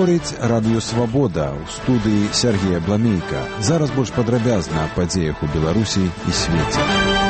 Гаворыць Радыё Свабода ў студыі Сергея Бламейка. Зараз больш падрабязна аб падзеях у Беларусі і свеце.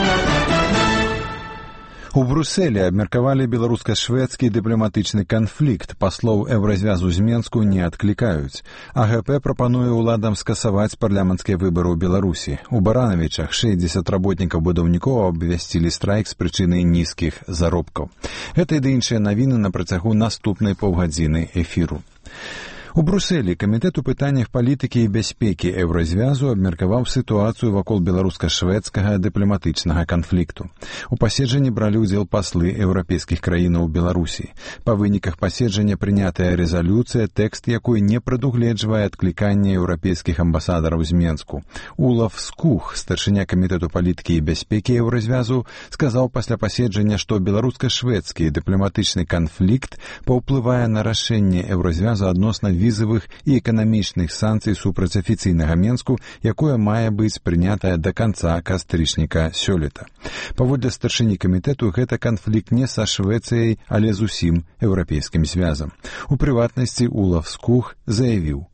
У Брусэлі абмеркавалі беларуска-шведскі дыпламатычны канфлікт. Паслоў Еўразвязу з Менску не адклікаюць. АГП прапануе ўладам скасаваць парламенцкія выбары ў Беларусі. У Баранавічах 60 работнікаў-будаўнікоў абвясцілі страйк з прычыны нізкіх заробкаў. Гэта і іншыя навіны на працягу наступнай паўгадзіны эфіру. У Брусэлі камітэт у пытаннях палітыкі і бяспекі Еўразвязу абмеркаваў сітуацыю вакол беларуска-шведскага дыпламатычнага канфлікту. У паседжанні бралі ўдзел паслы еўрапейскіх краінаў у Беларусі. Па выніках паседжання прынятая рэзалюцыя, тэкст якой не прадугледжвае адкліканне еўрапейскіх амбасадараў з Менску. Улаф Скух, старшыня камітэту палітыкі і бяспекі Еўразвязу, сказаў пасля паседжання, што беларуска-шведскі дыпламатычны канфлікт паўплывае на рашэнне Еўразвязу адносна візавых і эканамічных санкцый супраць афіцыйнага Менску, якое мае быць прынятае да канца кастрычніка сёлета. Паводле старшыні камітэту, гэта канфлікт не са Швецыяй, але з усім еўрапейскім звязам. У прыватнасці Улаф Скух заявіў: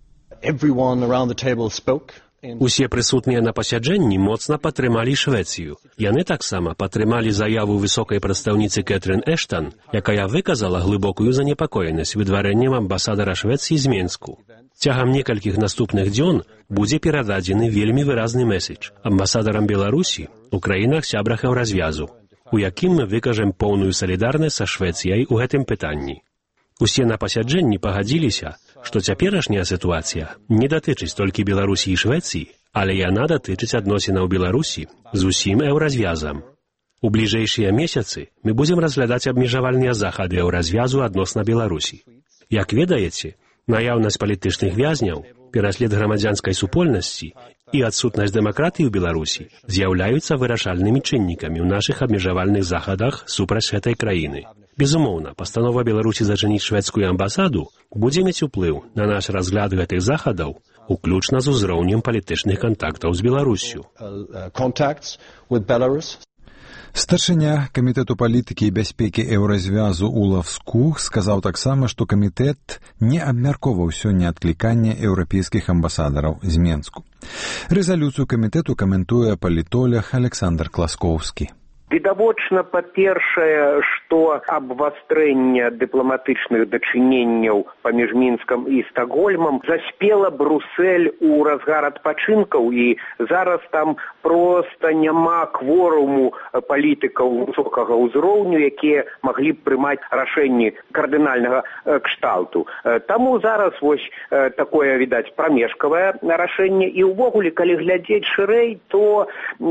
Усе прысутныя на пасяджэнні моцна падтрымалі Швецыю. Яны таксама падтрымалі заяву высокай прадстаўніцы Кэтрын Эштан, якая выказала глыбокую занепакоенасць выдварэннем амбасадара Швецыі з Менску. Цягам некалькіх наступных дзён будзе перададзены вельмі выразны месседж амбасадарам Беларусі у краінах-сябрах Еўразвязу, у якім мы выкажам поўную салідарнасць са Швецыяй у гэтым пытанні. Усе на пасяджэнні пагадзіліся, што цяперашняя сітуацыя не датычыць толькі Беларусі і Швецыі, але яна датычыць адносінаў Беларусі з усім Еўразвязам. У бліжэйшыя месяцы мы будзем разглядаць абмежавальныя захады Еўразвязу адносна Беларусі. Як ведаеце, наяўнасць палітычных вязняў, пераслед грамадзянскай супольнасці і адсутнасць дэмакратыі ў Беларусі з'яўляюцца вырашальнымі чыннікамі ў нашых абмежавальных захадах супраць гэтай краіны. Безумоўна, пастанова Беларусі зачыніць шведскую амбасаду будзе мець уплыў на наш разгляд гэтых захадаў, уключна з узроўнем палітычных кантактаў з Беларуссю. Старшыня камітэту палітыкі і бяспекі Еўразвязу Улаф Скух сказаў таксама, што камітэт не абмяркоўваў сёння адкліканне еўрапейскіх амбасадараў з Менску. Рэзалюцыю камітэту каментуе палітолог Александр Класкоўскі. Відавочна, па-першае, што абвастрэнне дыпламатычных дачыненняў паміж Мінскам і Стакгольмам заспела Брусэль у разгар адпачынкаў, і зараз там проста няма кворуму палітыкаў высокага ўзроўню, якія маглі б прымаць рашэнні кардынальнага кшталту. Таму зараз вось такое, відаць, прамежкавае рашэнне, і ўвогуле, калі глядзець шырэй, то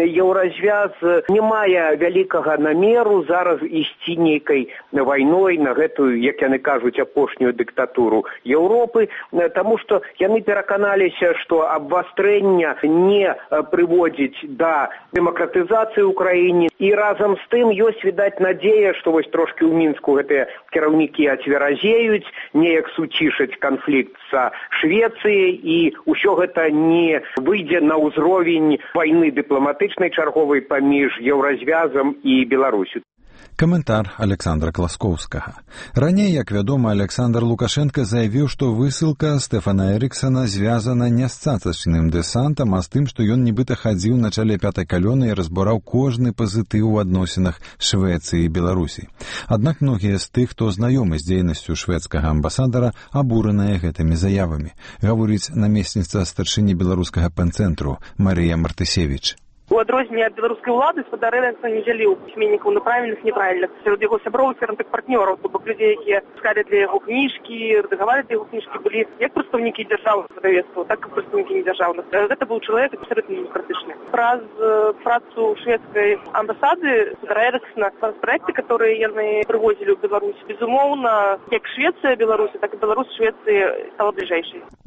Еўразвяз не мае вялікага намеру зараз ісці нейкай вайной на гэтую, як яны кажуць, апошнюю дыктатуру Еўропы, таму што яны пераканаліся, што абвастрэнне не прыводзіць да дэмакратызацыі ў краіне, і разам з тым ёсць, відаць, надзея, што вось трошкі ў Мінску гэтыя кіраўнікі ацверазеюць, неяк суцішаць канфлікт са Швецыяй, і ўсё гэта не выйдзе на ўзровень вайны дыпламатычнай чарговай паміж Еўразвязам і Беларусю. Каментар Александра Класкоўскага. Раней, як вядома, Александр Лукашенко заявіў, што высылка Стэфана Эрыксана звязана не з цацачным дэсантам, а з тым, што ён нібыта хадзіў на чале пятай калёны і разбураў кожны пазітыў у адносінах Швецыі і Беларусі. Аднак многія з тых, хто знаёмы з дзейнасцю шведскага амбасадара, абураныя гэтымі заявамі, гаворыць намесніца старшыні беларускага пэнцэнтру Марыя Мартысевіч. У адрозненне ад беларускай улады спадар Эрыксан не дзяліў пісьменнікаў на правільных, неправільных, сярод яго сяброў, сярод партнёраў, то бок людзей, якія пускалі для яго кніжкі, рэдагавалі для яго кніжкі, былі як прадстаўнікі дзяржаўных выдавецтваў, так і прадстаўнікі недзяржаўных. Гэта быў чалавек абсалютна демакратычны. Праз працу шведскай амбасады спадара Эрыксана, праз праекты, которые яны прывозілі ў Беларусь, безумоўна, як Швецыя Беларусі, так і Беларусь Швецыі стала бліжэйшай.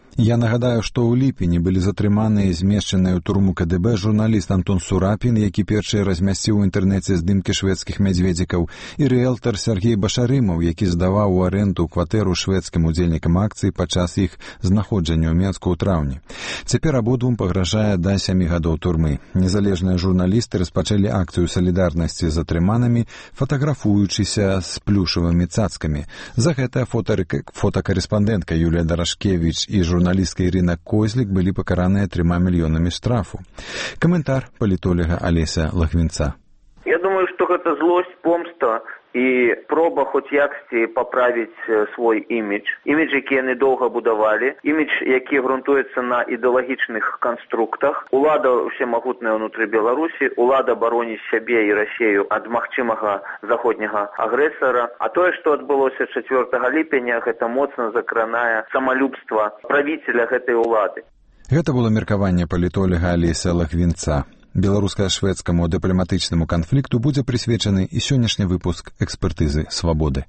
Я нагадаю, што ў ліпені былі затрыманыя і змешчаныя ў турму КДБ журналіст Антон Сурапін, які першы размясціў у інтэрнэце здымкі шведскіх мядзведзікаў, і рыэлтар Сергей Башарымаў, які здаваў у арэнду кватэру шведскім удзельнікам акцыі падчас іх знаходжання ў Менску ў траўні. Цяпер абодвум пагражае да 7 гадоў турмы. Незалежныя журналісты распачалі акцыю салідарнасці з затрыманымі, фатаграфуючыся з плюшавымі цацкамі. За гэта фотакарэспандэнтка Юлія Дарашкевіч і журналістка Ірына Козлік былі пакараныя 3 мільёнамі штрафу. Каментар палітолага Алеся Лагвінца. Я думаю, што гэта злосць, помста і проба хоць яксьці паправіць свой імідж. Імідж, які яны доўга будавалі, імідж, які грунтуецца на ідэалагічных канструктах. Улада ўсемагутная ўнутры Беларусі, улада бароніць сябе і Расею ад магчымага заходняга агрэсара. А тое, што адбылося 4 ліпеня, гэта моцна закранае самалюбства правіцеля гэтай улады. Гэта было меркаванне палітолага Алеся Лагвінца. Беларуска-шведскаму дыпламатычнаму канфлікту будзе прысвечаны і сённяшні выпуск экспертызы «Свабоды».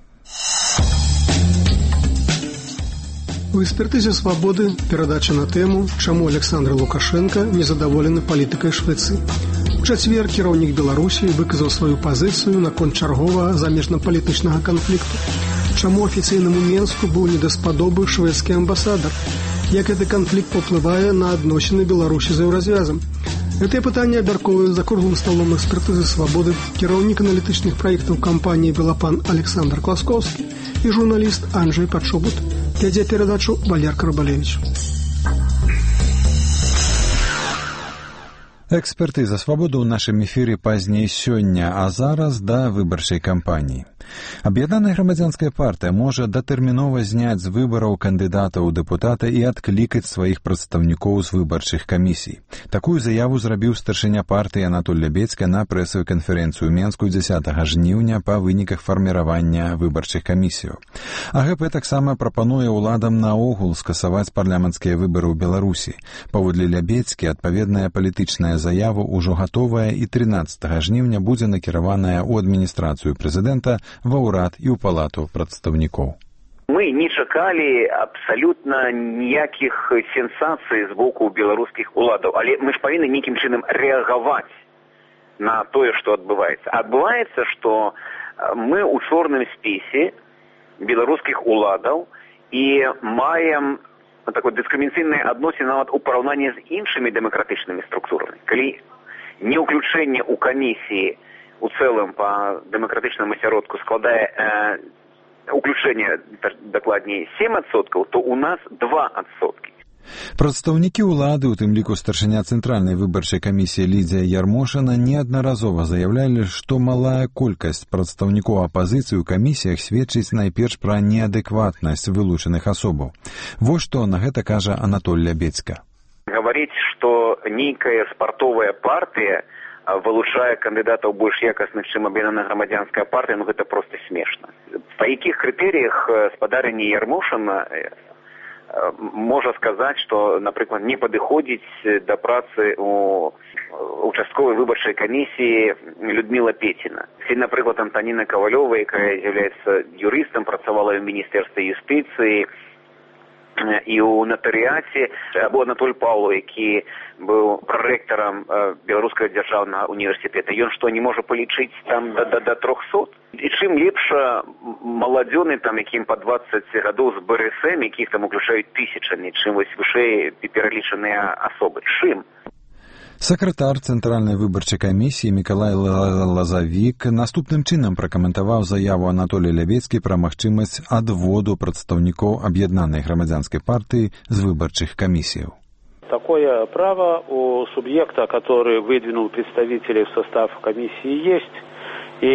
У экспертызе «Свабоды» перадача на тэму, чаму Александр Лукашенко незадаволены палітыкай Швецыі. У чацвер кіраўнік Беларусі выказаў сваю пазіцыю наконт чарговага замежнапалітычнага канфлікту. Чаму афіцыйнаму Менску быў недаспадобы шведскі амбасадар? Як гэты канфлікт паўплывае на адносіны Беларусі з еўразвязам? Гэтыя пытанні абмяркоўваюць за круглым сталом экспертызы «Свабоды» кіраўнік аналітычных праектаў кампаніі «Белапан» Александр Класкоўскі і журналіст Анджэй Падшобут. Вядзе перадачу Валер Карабалевіч. Экспертыза «Свабоды» ў нашым эфіры пазней сёння, а зараз да выбарчай кампаніі. Аб'яднаная грамадзянская партыя можа датэрмінова зняць з выбараў кандыдата ў дэпутата і адклікаць сваіх прадстаўнікоў з выбарчых камісій. Такую заяву зрабіў старшыня партыі Анатоль Лябедзька на прэсавую канферэнцыю ў Менску 10 жніўня па выніках фарміравання выбарчых камісіяў. АГП таксама прапануе ўладам наогул скасаваць парламенцкія выбары ў Беларусі. Паводле Лябедзькі, адпаведная палітычная заява ўжо гатовая і 13 жніўня будзе накіраваная ў адміністрацыю прэзідэнта, ва ўрад і ў палату прадстаўнікоў. Мы не чакалі абсалютна ніякіх сенсацый з боку беларускіх уладаў, але мы ж павінны нейкім чынам рэагаваць на тое, што адбываецца. Адбываецца, што мы ў чорным спісе беларускіх уладаў і маем такое дыскрымінацыйнае адносіны нават у параўнанні з іншымі дэмакратычнымі структурамі. Калі не ўключэнне ў камісіі у цэлым па дэмакратычнаму асяродку складае уключэнне, дакладней, 7%, то у нас 2%. Прадстаўнікі ўлады, у тым ліку старшыня Цэнтральнай выбарчай камісіі Лідзія Ярмошына, неаднаразова заявлялі, што малая колькасць прадстаўнікоў апазіцыі ў камісіях сведчыць найперш пра неадэкватнасць вылучаных асобаў. Вось што на гэта кажа Анатоль Лябедзька. Гаварыць, што нейкая спартовая партыя вылучае кандыдатаў больш якасных, чым аб'яднаная грамадзянская партыя, ну гэта проста смешна. Па якіх крытэрыях спадарыня Ярмошына можа сказаць, што, напрыклад, не падыходзіць да працы ў участковай выбарчай камісіі Людміла Пеціна. Ці, напрыклад, Антаніна Кавалёва, якая з'яўляецца юрыстам, працавала ў міністэрстве юстыцыі і ў натарыяце, або Анатоль Паўло, які быў прарэктарам Беларускага дзяржаўнага універсітэта. Ён што, не можа палічыць там да 300? І чым лепша маладзёны, там, якім па 20 гадоў з БРСМ, якіх там уключаюць тысячамі, чым вось вышэй пералічаныя асобы. Чым? Сакратар Цэнтральнай выбарчай камісіі Мікалай Лазавік наступным чынам пракаментаваў заяву Анатолія Лябедзькі пра магчымасць адводу прадстаўнікоў аб'яднанай грамадзянскай партыі з выбарчых камісіяў. Такое право у субъекта, который выдвинул представителей в состав комиссии, есть. И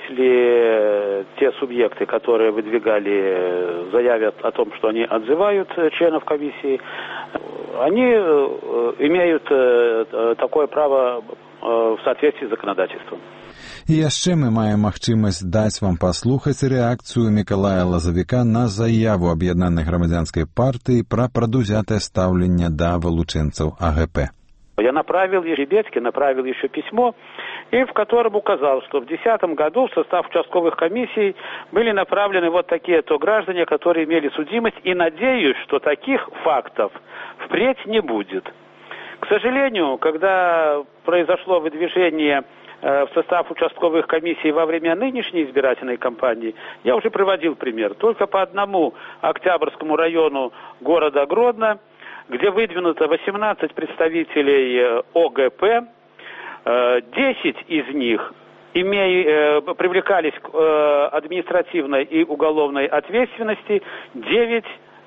если те субъекты, которые выдвигали, заявят о том, что они отзывают членов комиссии, они имеют такое право в соответствии с законодательством. І яшчэ мы маем магчымасць даць вам паслухаць рэакцыю Мікалая Лазавіка на заяву аб'яднанай грамадзянскай партыі пра прадузятае стаўленне да вылучэнцаў АГП. Я направил Лябедзьке, направил еще письмо и в котором указал, что в 2010 году в состав участковых комиссий были направлены вот такие-то граждане, которые имели судимость, и надеюсь, что таких фактов впредь не будет. К сожалению, когда произошло выдвижение в состав участковых комиссий во время нынешней избирательной кампании, я уже приводил пример. Только по одному Октябрьскому району города Гродно, где выдвинуто 18 представителей ОГП, 10 из них привлекались к административной и уголовной ответственности, 9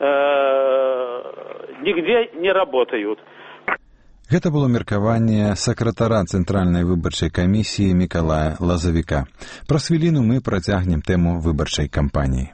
нигде не работают. Гэта было меркаванне сакратара Цэнтральнай выбарчай камісіі Мікалая Лазавіка. Праз хвіліну мы працягнем тэму выбарчай кампаніі.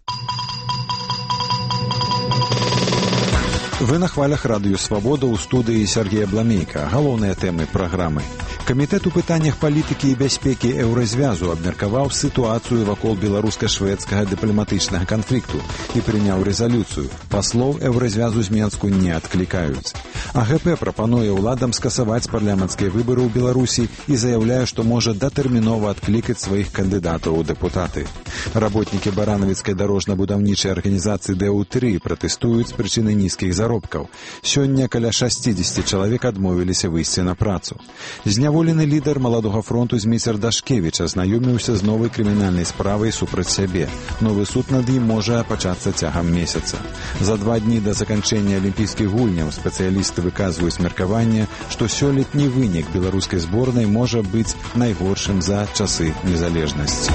Вы на хвалях радыё «Свабода» ў студыі Сергея Бламейка. Галоўныя тэмы праграмы. Камітэт у пытаннях палітыкі і бяспекі Еўразвязу абмеркаваў сітуацыю вакол беларуска-шведскага дыпламатычнага канфлікту і прыняў рэзалюцыю. Паслоў Еўразвязу з Менску не адклікаюць. АГП прапануе ўладам скасаваць парламенцкія выбары ў Беларусі і заяўляе, што можа датэрмінова адклікаць сваіх кандыдатаў у дэпутаты. Работнікі баранавіцкай дарожна-будаўнічай арганізацыі ДУ-3 пратэстуюць з прычыны нізкіх заробкаў. Сёння каля 60 чалавек адмовіліся выйсці на працу. Зняволены лідар маладога фронту Зміцер Дашкевіч азнаёміўся з новай крымінальнай справай супраць сябе. Новы суд над ім можа пачацца цягам месяца. За 2 дні да заканчэння алімпійскіх гульняў спецыялісты выказваюць меркаванне, што сёлетні вынік беларускай зборнай можа быць найгоршым за часы незалежнасці.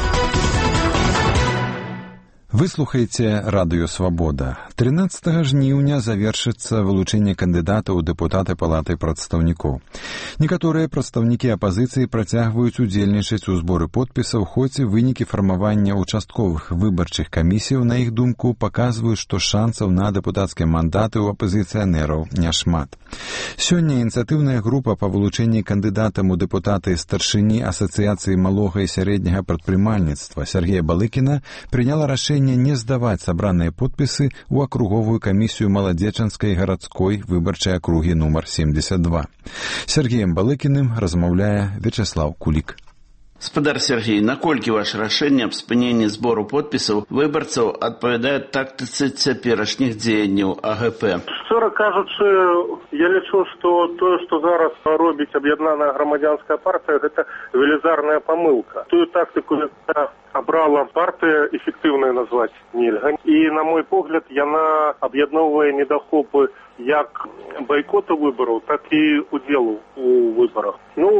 Вы слухаеце радыё «Свабода». 13 жніўня завершыцца вылучэнне кандыдатаў у дэпутаты палаты прадстаўнікоў. Некаторыя прадстаўнікі апазіцыі працягваюць удзельнічаць у зборы подпісаў, хоць і вынікі фармавання участковых выбарчых камісіяў, на іх думку, паказваюць, што шансаў на дэпутацкія мандаты ў апазіцыянераў няшмат. Сёння ініцыятыўная група па вылучэнні кандыдатам у дэпутаты старшыні Асацыяцыі малога і сярэдняга прадпрымальніцтва Сергея Балыкіна прыняла рашэнне не здаваць сабраныя подпісы ў акруговую камісію Маладзечанскай гарадской выбарчай акругі нумар 72. Сергеем Балыкіным размаўляе Вячеслав Кулік. Спадар Сергей, наколькі ваше рашэнне аб спыненні збору подпісаў выбарцаў адпавядае тактыцы цяперашніх дзеянняў АГП? Шчыра кажучы, я лічу, што тое, што зараз робіць аб'яднаная грамадзянская партыя, гэта велізарная памылка. Тую тактыку, яка абрала партыя, эфектыўнай назваць нельга. І, на мой погляд, яна аб'ядноўвае недахопы як байкоту выбараў, так і удзелу у выбарах.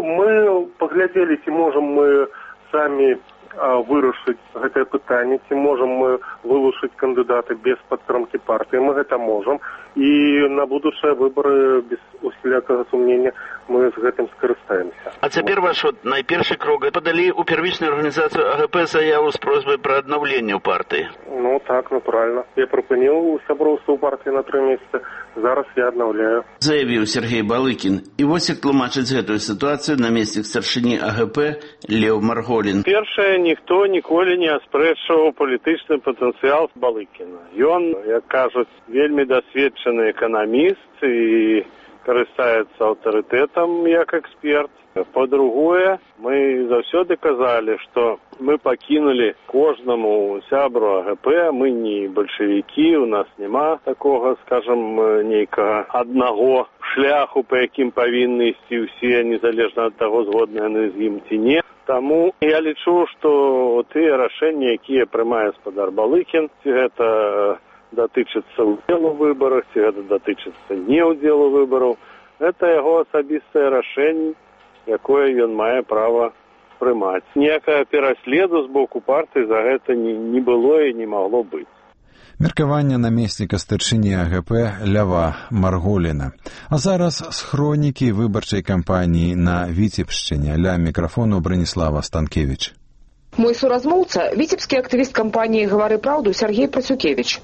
Мы паглядзелі, ці можам мы самі вырашыць гэтае пытанне, ці можам мы вылучыць кандыдаты без падтрымкі партыі. Мы гэта можам. І на будучыя выбары без усялякага сумнення мы з гэтым скарыстаемся. А цяпер ваш найпершы крок. Падалі ў первічную арганізацыю АГП заяву з просьбай пра аднаўленне ў партыі. Так, натуральна. Я прыпыніў сяброўства ў партыі на 3 месяцы. Зараз я аднаўляю. Заявіў Сергей Балыкін. І вось як тлумачыць гэтую сітуацыю намеснік старшыні АГП Леў Марголін. Першае, ніхто ніколі не аспрэчваў палітычны патэнцыял Балыкіна. Ён, як кажуць, вельмі дасведчаны эканаміст і карыстаецца аўтарытэтам як эксперт. Па-другое, мы заўсёды казалі, што мы пакінулі кожнаму сябру АГП, мы не бальшавікі, у нас няма такога, скажам, нейкага аднаго шляху, па якім павінны ісці ўсе, незалежна ад таго, згодныя яны з ім ці не. Таму я лічу, што тыя рашэнні, якія прымае спадар Балыкін, ці гэта датычыцца ўдзелу ў выбарах, ці гэта датычыцца не ўдзелу выбараў, гэта яго асабістае рашэнне, якое ён мае права прымаць. Ніякага пераследу з боку партыі за гэта не было і не магло быць. Меркаванне намесніка старшыні АГП Льва Марголіна. А зараз з хронікі выбарчай кампаніі на Віцебшчыне. Ля мікрафону Браніслава Станкевіч. Мой суразмоўца, витебский активист компании «Говори правду» Сергей Процюкевич.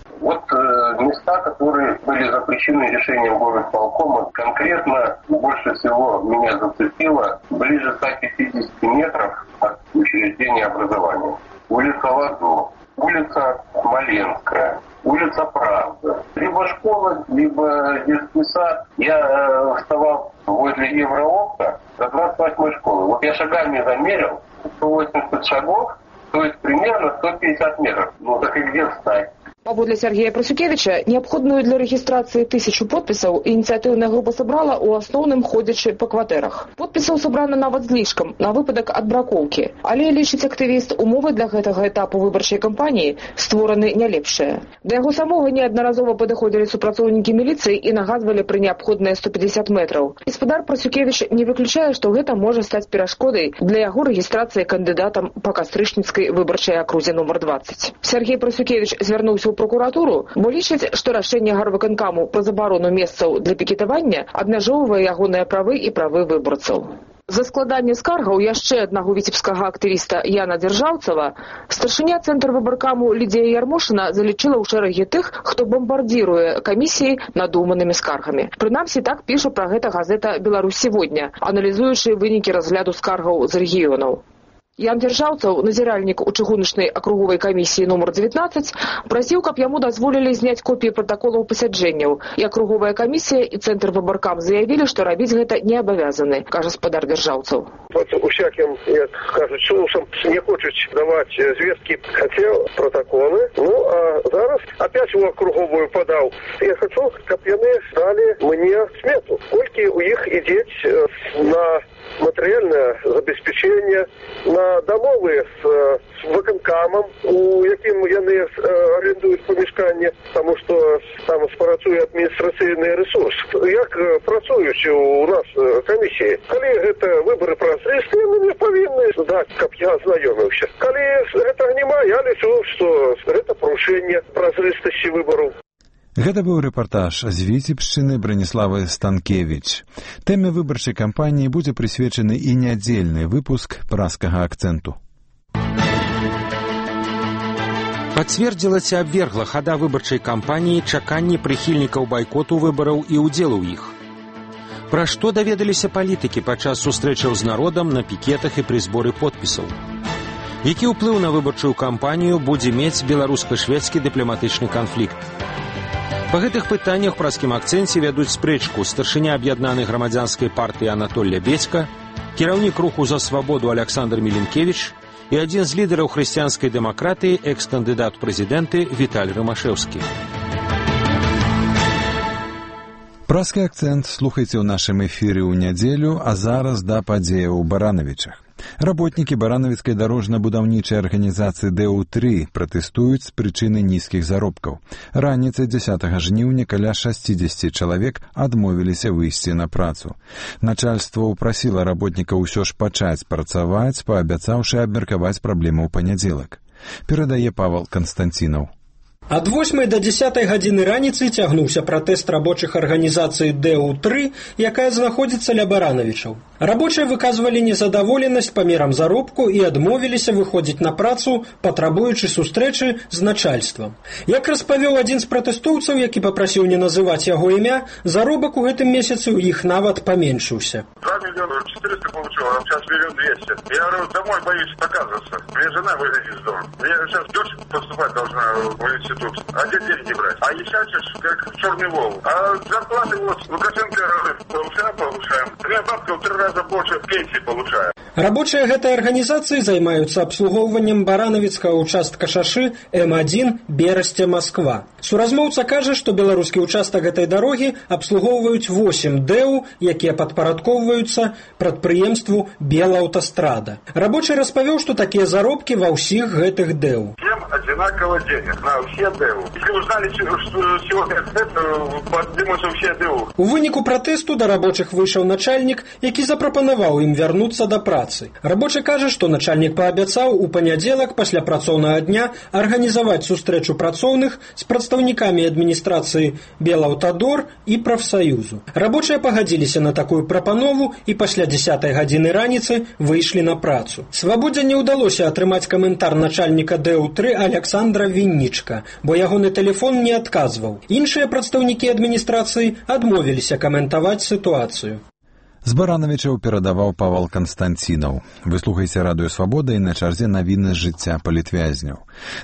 Места, которые были запрещены решением горосполкома, конкретно больше всего меня зацепило ближе 150 метров от учреждения образования. Улица Ладо, улица Смоленская, улица Правда. Либо школа, либо детский сад. Я вставал возле Евроопта до 28-й школы. Я шагами замерил, 180 шагов, то есть примерно 150 метров. Ну так и где встать? Паводле Сергея Прасюкевіча, неабходную для рэгістрацыі 1000 подпісаў ініцыятыўная група сабрала ў асноўным ходзячы па кватэрах. Подпісаў сабрана нават злішкам, на выпадак адбракоўкі. Але, лічыць актывіст, умовы для гэтага этапу выбарчай кампаніі створаны не лепшыя. Да яго самога неаднаразова падыходзілі супрацоўнікі міліцыі і нагадвалі пра неабходныя 150 метраў. Гаспадар Прасюкевіч не выключае, што гэта можа стаць перашкодай для яго рэгістрацыі кандыдатам па кастрычніцкай выбарчай акрузе нумар 20. Сергей Прасюкевіч звярнуўся ў прокуратуру, бо лічыць, што рашэнне гарвыканкаму па забарону месцаў для пікетавання абмяжоўвае ягоныя правы і правы выбарцаў. За складанне скаргаў яшчэ аднаго віцебскага актывіста Яна Дзяржаўцава старшыня Цэнтр выбаркаму Лідзія Ярмошына залічыла ў шэрагі тых, хто бамбардзіруе камісіі надуманымі скаргамі. Прынамсі, так піша пра гэта газета «Беларусь сегодня», аналізуючы вынікі разгляду скаргаў з рэгіёнаў. Ян Дзяржаўцаў, назіральнік у чыгуначнай акруговай камісіі нумар 19, прасіў, каб яму дазволілі зняць копіі пратаколаў пасяджэнняў. І акруговая камісія, і Цэнтр выбаркам заявілі, што рабіць гэта не абавязаны, кажа спадар Дзяржаўцаў. Усяким, як кажуть, соусом не хочуць даваць звесткі, хацеў протоколы. Ну, а зараз опять у акруговую подаў. Я хочу, каб яны далі мне смету. Колькі у іх ідзець на матэрыяльнае забеспячэнне, на дамовы з выканкамам, у якім яны арендуюць памяшканне, таму што там спрацуе адміністрацыйны рэсурс. Як працуюць у нас камісіі? Калі гэта выбары празрыстыя, яны не павінны даць, каб я азнаёміўся. Калі гэтага няма, я лічу, што гэта парушэнне празрыстасці выбараў. Гэта быў рэпартаж з Віцебшчыны Браніславы Станкевіч. Тэме выбарчай кампаніі будзе прысвечаны і нядзельны выпуск празскага акцэнту. Пацвердзілася абвергла хада выбарчай кампаніі чаканні прыхільнікаў байкоту выбараў і ўдзелу ў іх. Пра што даведаліся палітыкі падчас сустрэчаў з народам на пікетах і пры зборы подпісаў? Які ўплыў на выбарчую кампанію будзе мець беларуска-шведскі дыпламатычны канфлікт? Па гэтых пытаннях ў празскім акцэнце вядуць спрэчку старшыня аб'яднанай грамадзянскай партыі Анатолля Бецька, кіраўнік руху за свабоду Александр Міленкевіч і адзін з лідараў хрысціянскай дэмакратыі экс-кандыдат прэзідэнты Віталь Рымашэўскі. Празскі акцэнт слухайце ў нашым эфіры ў нядзелю, а зараз да падзеяў у Баранавічах. Работнікі баранавіцкай дарожна-будаўнічай арганізацыі ДУ-3 пратэстуюць з прычыны нізкіх заробкаў. Раніцай 10 жніўня каля 60 чалавек адмовіліся выйсці на працу. Начальства ўпрасіла работнікаў усё ж пачаць працаваць, паабяцаўшы абмеркаваць праблему ў панядзелак. Перадае Павел Канстанцінаў. Ад 8 до 10 гадзіны раніцы цягнуўся пратэст рабочых арганізацый ДУ-3, якая знаходзіцца ля Баранавічаў. Рабочыя выказвалі незадаволенасць памерам заробку і адмовіліся выходзіць на працу, патрабуючы сустрэчы з начальствам. Як распавёў адзін з пратэстоўцаў, які папрасіў не называць яго імя, заробак у гэтым месяцы ў іх нават паменшыўся. 2 миллиона 400 получил, а сейчас 1 200 000. Я говорю, домой боюсь показываться. Мне жена выгонит из дома. Я сейчас дочь поступать должна в университет. А где деньги брать? А ещачишь, как черный волк. А зарплаты вот Лукашенко повышаем. 3 бабка в 3 раза больше пенсии получаем. Рабочыя гэтай арганізацыі займаюцца абслугоўваннем баранавіцкага участка шашы М1 Берасце-Москва. Суразмоўца кажа, што беларускі участак гэтай дарогі абслугоўваюць 8 ДЭУ, якія падпарадкоўваюцца прадпрыемству Белаўтастрада. Рабочы распавёў, што такія заробкі ва ўсіх гэтых ДЭУ. Всем одинаково денег на все ДЭУ. Если узнали, что сегодня это, поднимутся все ДЭУ. У выніку пратэсту да рабочых выйшаў начальнік, які запрапанаваў ім вярнуцца да працы. Рабочы кажа, што начальнік паабяцаў у панядзелак пасля працоўнага дня арганізаваць сустрэчу працоўных з прадстаўнікамі адміністрацыі Белаўтадор і прафсаюзу. Рабочыя пагадзіліся на такую прапанову і пасля 10 гадзіны раніцы выйшлі на працу. Свабодзе не ўдалося атрымаць каментар начальніка ДЭУ-3 Александра Віннічка, бо ягоны тэлефон не адказваў. Іншыя прадстаўнікі адміністрацыі адмовіліся каментаваць сітуацыю. З Баранавічаў перадаваў Павал Канстанцінаў. Вы слухаеце радыё «Свабода» і на чарзе навіны з жыцця палітвязняў.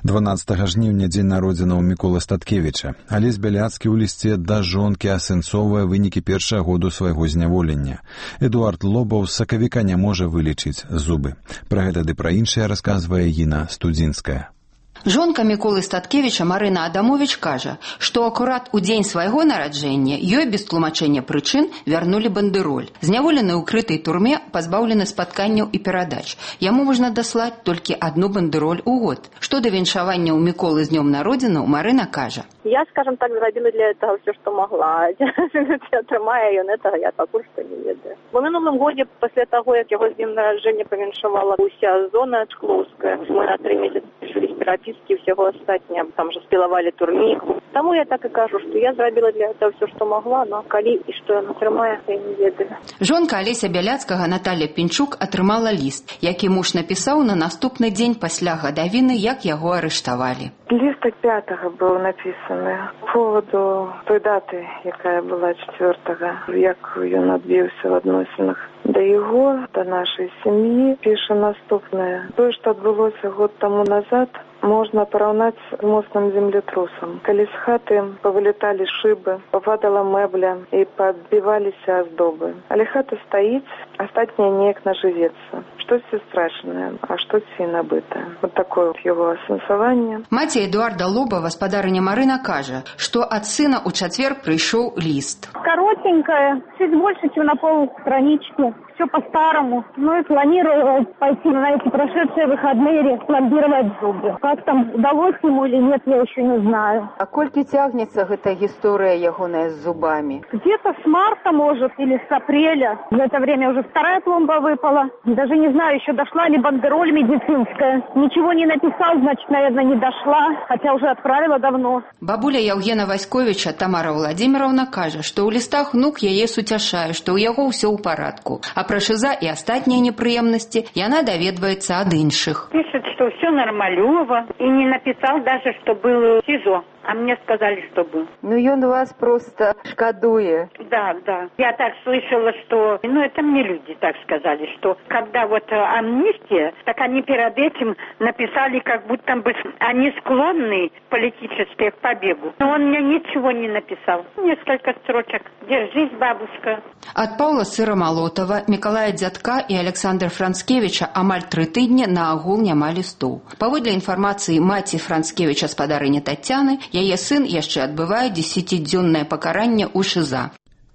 12 жніўня дзень народзінаў Міколы Статкевіча. Алесь Бяляцкі ў лісце да жонкі асэнсоўвае вынікі першага году свайго зняволення. Эдуард Лобаў з сакавіка не можа вылечыць зубы. Пра гэта ды пра іншае расказвае Іна Студзінская. Жонка Міколы Статкевіча Марына Адамович кажа, што акурат у дзень свайго нараджэння ёй без тлумачэння прычын вярнулі бандэроль. Зняволены ў крытай турме, пазбаўлены спатканняў і перадач. Яму можна даслаць толькі одну бандэроль у год. Што да віншавання ў Міколы з днём народзінаў, Марына кажа. Я, скажем так, зрабіла для этого все, что могла. Атрымае ён этого, я пакуль што не ведаю. У мінулым годзе, пасля таго, як яго з днем нараджэння павіншавала ўся зона Чклоўская, мы на 3 месяцы пішылі перапіскі і ўсяго астатняго. Там же спілавалі турнік. Таму я так і кажу, што я зрабіла для этого все, что могла, но калі і што ён атрымае, я не ведаю. Жонка Алеся Бяляцкага Наталья Пінчук атрымала ліст, які муж напісаў на наступны дзень пасля гадавіны, як яго арыштавалі. Лист 5-го был написан по поводу той даты, якая была 4-го, як ён адбіўся в адносінах да яго, да нашай сям'і, піша наступнае. Тое, што адбылося год таму назад, можна параўнаць з моцным землетрусам. Калі з хаты павылеталі шыбы, пападала мэбля і падбіваліся аздобы. Але хата стаіць, астатняе неяк нажывецца. Штосьці страшнае, а штосьці набытае. Вот такое вот яго асэнсаванне. Маці Эдуарда Лоба, гаспадарыня Марына, кажа, што ад сына ў чацвер прыйшоў ліст. Коротенькая, чуть больше, чем на полстранички. Все по-старому. Ну и планирую пойти на эти прошедшие выходные репломбировать зубы. Как там, удалось ему или нет, я еще не знаю. А колькі цягнецца гэта гісторыя ягоная з зубами? Где-то с марта, может, или с апреля. В это время уже 2-я пломба выпала. Даже не знаю, еще дошла ли бандероль медицинская. Ничего не написал, значит, наверное, не дошла. Хотя уже отправила давно. Бабуля Яўгена Васьковича Тамара Владимировна кажа, што ў лістах внук яе суцяшае, што ў яго ўсё ў парадку. А пра шыза і астатнія непрыемнасці яна даведваецца ад іншых. Пишет, что все нормалёво, и не написал даже, что был в СИЗО. А мне сказали, что был. Ну, он вас просто шкодует. Да, да. Я так слышала, что... Ну, это мне люди так сказали, что когда вот амнистия, так они перед этим написали, как будто бы они склонны политически к побегу. Но он мне ничего не написал. Несколько строчек. Держись, бабушка. Ад Паўла Сырамалотова, Мікалая Дзядка і Александра Францкевіча амаль 3 тыдні на агул няма лістоў. Паводле інфармацыі маці Францкевіча спадарыні Таццяны, яе сын яшчэ адбывае 10-дзённае пакаранне ў ШИЗА.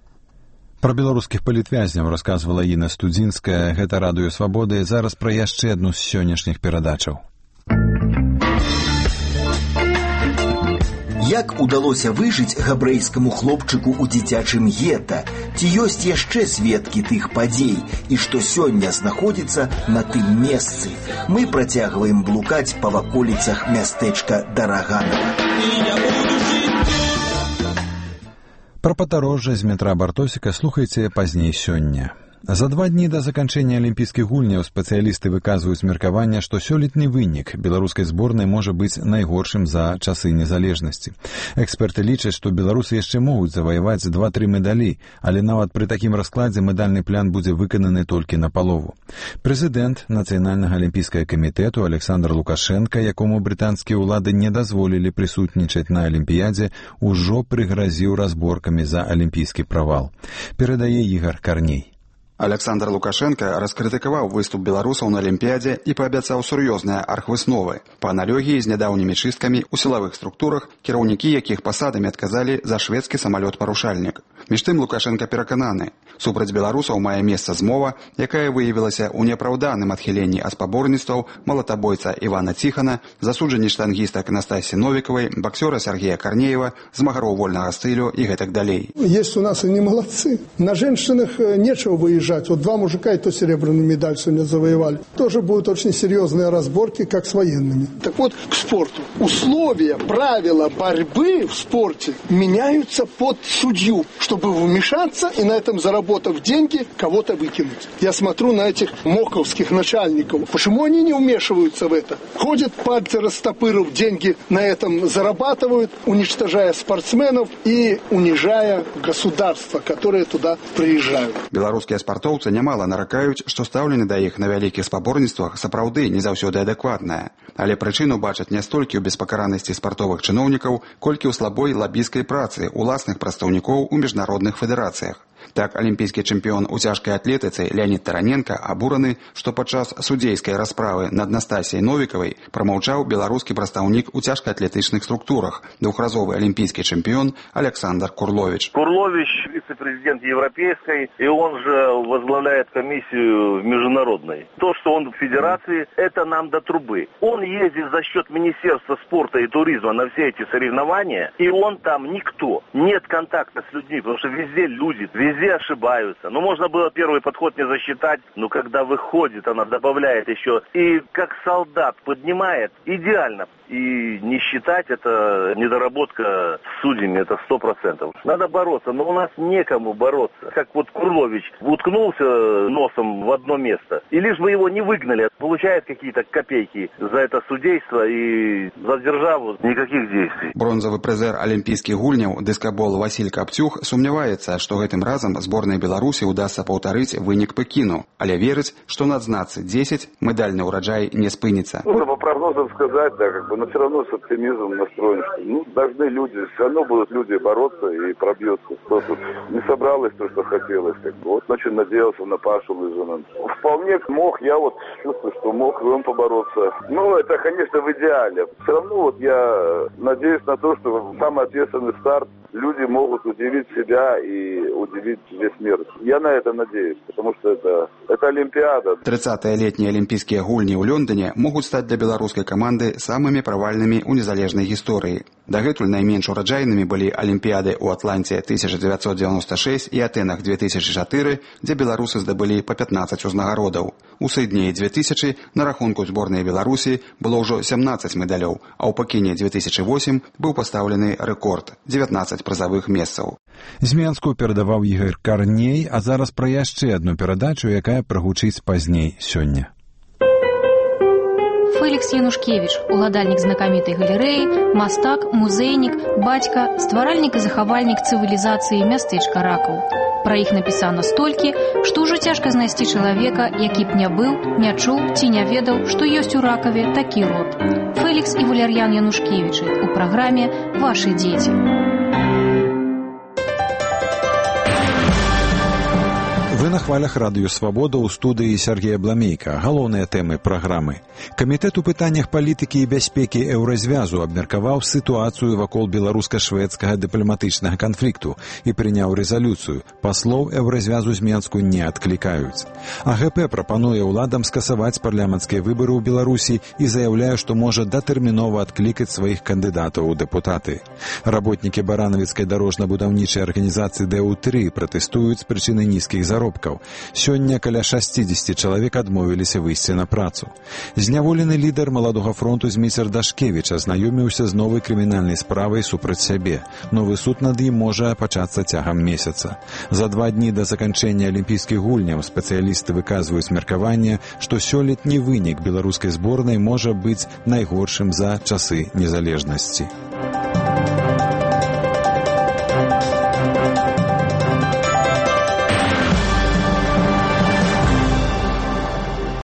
Пра беларускіх палітвязняў расказвала Іна Студзінская. Гэта радыё «Свабода». Зараз пра яшчэ адну з сённяшніх перадачаў. Як удалося выжыць габрэйскаму хлопчыку ў дзіцячым гета? Ці ёсць яшчэ сведкі тых падзей? І што сёння знаходзіцца на тым месцы? Мы працягваем блукаць па ваколіцах мястэчка Дараганова. Пра падарожжа з метра Бартосіка слухайце пазней сёння. За 2 дні да заканчэння алімпійскіх гульняў спецыялісты выказваюць меркаванне, што сёлетні вынік беларускай зборнай можа быць найгоршым за часы незалежнасці. Эксперты лічаць, што беларусы яшчэ могуць заваяваць 2-3 медалі, але нават пры такім раскладзе медальны план будзе выкананы толькі напалову. Прэзідэнт Нацыянальнага алімпійскага камітэту Александр Лукашенка, якому брытанскія ўлады не дазволілі прысутнічаць на алімпіядзе, ужо прыгразіў разборкамі за алімпійскі правал. Перадае Ігар Карней. Александр Лукашенко раскрытыкаваў выступ беларусаў на Алімпіядзе і паабяцаў сур'ёзныя архвысновы па аналогіі з нядаўнімі чысткамі ў сілавых структурах, кіраўнікі якіх пасадамі адказалі за шведскі самалёт-парушальнік. Між тым Лукашенко перакананы, супраць беларусаў мае месца змова, якая выявілася ў непраўданым адхіленні ад спаборніцтваў малатабойца Івана Ціхана, засуджанні штангістак Настасі Новікавай, баксёра Сергея Корнеева, змагароў вольнага стылю і гэтак далей. Есть у нас они молодцы. На женщинах нечего выезжать. Вот 2 мужика и то серебряную медаль сегодня завоевали. Тоже будут очень серьезные разборки, как с военными. Так вот, к спорту. Условия, правила борьбы в спорте меняются под судью. чтобы вмешаться и на этом, заработав деньги, кого-то выкинуть. Я смотрю на этих моковских начальников. Почему они не вмешиваются в это? Ходят пальцы, растопырив, деньги на этом зарабатывают, уничтожая спортсменов и унижая государства, которые туда приезжают. Беларускія спартоўцы нямала наракаюць, што стаўленне да іх на вялікіх спаборніцтвах сапраўды не заўсёды адэкватнае. Але прычыну бачаць не столькі ў беспакаранасці спартовых чыноўнікаў, колькі ў слабой лабісцкай працы уласных прадстаўнікоў у міжнародных федэрацыях. Так, алімпійскі чэмпіён у цяжкай атлетыцы Леонид Тараненко абураны, што падчас судзейскай расправы над Настасіяй Новікавай прамаўчаў беларускі прадстаўнік у цяжкаатлетычных структурах, двухразовый олимпийский чемпион Александр Курлович. Курлович вице-президент Европейской, и он же возглавляет комиссию международной. То, что он в федерации, это нам до трубы. Он ездит за счет Министерства спорта и туризма на все эти соревнования, и он там никто. Нет контакта с людьми, потому что везде люди, везде ошибаются. Ну, можно было первый подход не засчитать, но когда выходит, она добавляет еще. И как солдат поднимает идеально. И не считать, это недоработка с судьями, это 100%. Надо бороться, но у нас некому бороться. Как вот Курлович уткнулся носом в одно место, и лишь бы его не выгнали, получает какие-то копейки за это судейство, и за державу никаких действий. Бронзовый призер олимпийских гульняў дыскабол Василь Капцюх сумняваецца, што гэтым разам зборнай Беларусі удасся паўтарыць вынік Пекіну, але верыць, што на 12-10 медальны ўраджай не спыніцца. Можно по прогнозам сказать, да, но все равно с оптимизмом настроен, что должны люди, все равно будут люди бороться и пробьется. Что тут не собралось то, что хотелось. Вот очень надеялся на Пашу Лыжина. Вполне мог, я вот чувствую, что мог он побороться. Ну, это, конечно, в идеале. Все равно вот я надеюсь на то, что самый ответственный старт люди могут удивить себя и удивить весь мир. Я на это надеюсь, потому что это Олимпиада. 30-е летние олимпийские гульни в Лондоне могут стать для белорусской команды самыми провальными у незалежной истории. Дагэтуль найменш ураджайнымі былі Олимпиады ў Атланте 1996 і Атэнах 2004, дзе беларусы здабылі па 15 узнагародаў. У Сіднеі 2000 на рахунку зборнай Беларусі было ўжо 17 медалёў, а ў Пекіне 2008 быў пастаўлены рэкорд – 19 прызавых месцаў. З Менску перадаваў Ігор Карней, а зараз пра яшчэ адну перадачу, якая прагучыць пазней сёння. Фелікс Янушкевіч, уладальнік знакамітай галерэі, мастак, музейнік, бацька, стваральнік і захавальнік цывілізацыі мястэчка Ракаў. Пра іх напісана столькі, што ўжо цяжка знайсці чалавека, які б не быў, не чуў ці не ведаў, што ёсць у Ракаве такі род. Фелікс і Валер'ян Янушкевічы у праграме «Вашы дзеці». Вы на хвалях радыё «Свабода» ў студыі Сергея Бламейка. Галоўныя тэмы праграмы. Камітэт у пытаннях палітыкі і бяспекі Еўразвязу абмеркаваў сітуацыю вакол беларуска-шведскага дыпламатычнага канфлікту і прыняў рэзалюцыю. Паслоў Еўразвязу з Менску не адклікаюць. АГП прапануе ўладам скасаваць парламенцкія выбары ў Беларусі і заяўляе, што можа датэрмінова адклікаць сваіх кандыдатаў у дэпутаты. Работнікі баранавіцкай дарожна-будаўнічай арганізацыі ДУ-3 пратэстуюць з прычыны нізкіх заробкаў. Сёння каля 60 чалавек адмовіліся выйсці на працу. Зняволены лідар маладога фронту Зміцер Дашкевіч азнаёміўся з новай крымінальнай справай супраць сябе. Новы суд над ім можа пачацца цягам месяца. За 2 дні да заканчэння алімпійскіх гульняў спецыялісты выказваюць меркаванне, што сёлетні вынік беларускай зборнай можа быць найгоршым за часы незалежнасці.